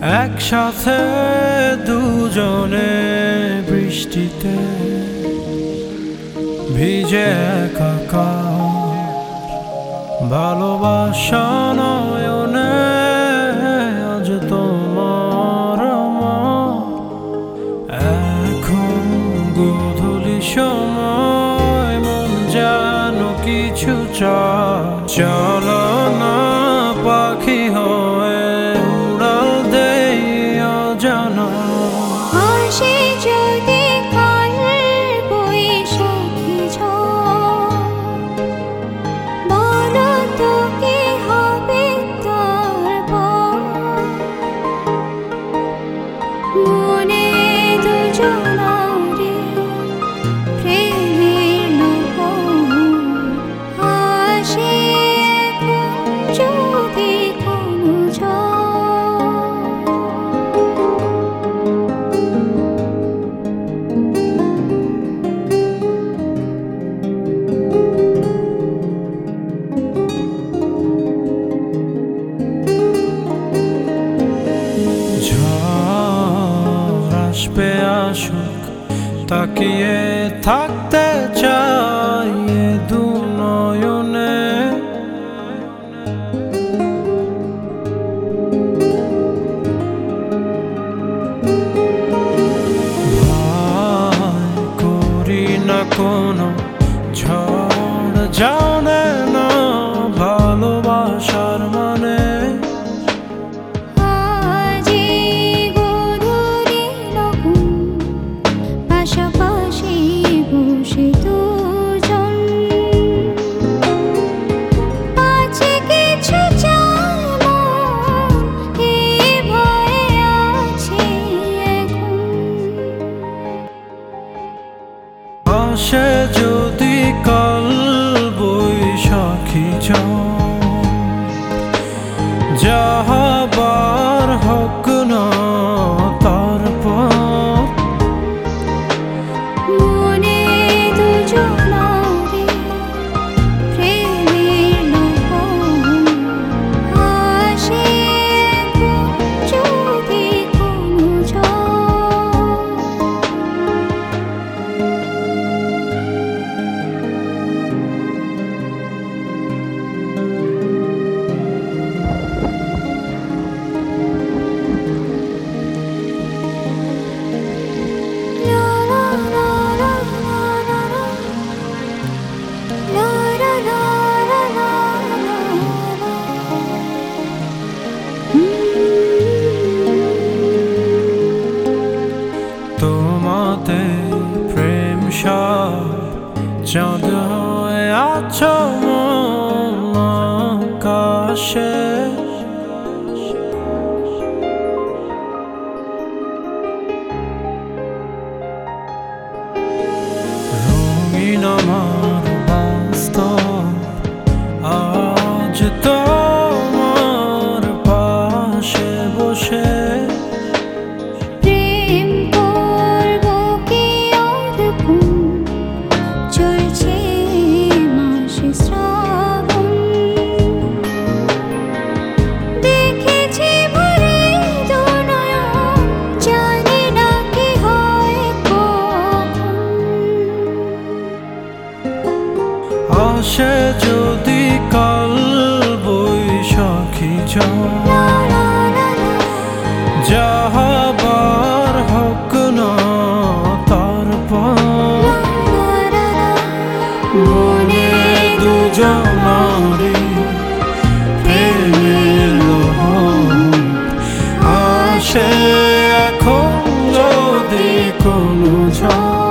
একসাথে দুজনে বৃষ্টিতে ভিজে একাকার, ভালোবাসা নয়নে আজ তোমার আমার। এখন গোধূলি সময় মন যেন কিছু চায়, চলো না পাখি হয়ে উড়াল দেই অজানা। আসে যদি কাল বৈশাখী ঝড়, বলো তো কি হবে তারপর? মনে দুজনারে প্রেমের লোভন, আসে এখন যদি কোনো ঝড়। আসবে আসুক, তাকিয়ে থাকতে চাই এ দু নয়নে। ভয় করি না কোনো ঝড়, জানে না ভালোবাসার মানে। পাশাপাশি বসে দুজন, পাছে কিছু চাই মন, এই ভয়ে আছে এখন। আসে যদি কাল বৈশাখী ঝড়, যাহাবার হোক না তারপর। মনে দুজনারে প্রেমের লোভন, আসে এখন যদি কোনো ঝড়। তোমাতে প্রেম সব চাঁদ হয়ে আছো মন আকাশে। রঙিন আমার বাস্তব আজ তোমার পাশে বসে। প্রেম করব কি আর কোন, চলছে মাসে শ্রাবণ। দেখেছি ভরে দু নয়ন, জানি না কি হয় কখন। আসে যদি কাল বৈশাখী ঝড়, যাহাবার হোক না তারপর। মনে দুজনারে প্রেমের লোভন, আসে এখন যদি কোনো ঝড়।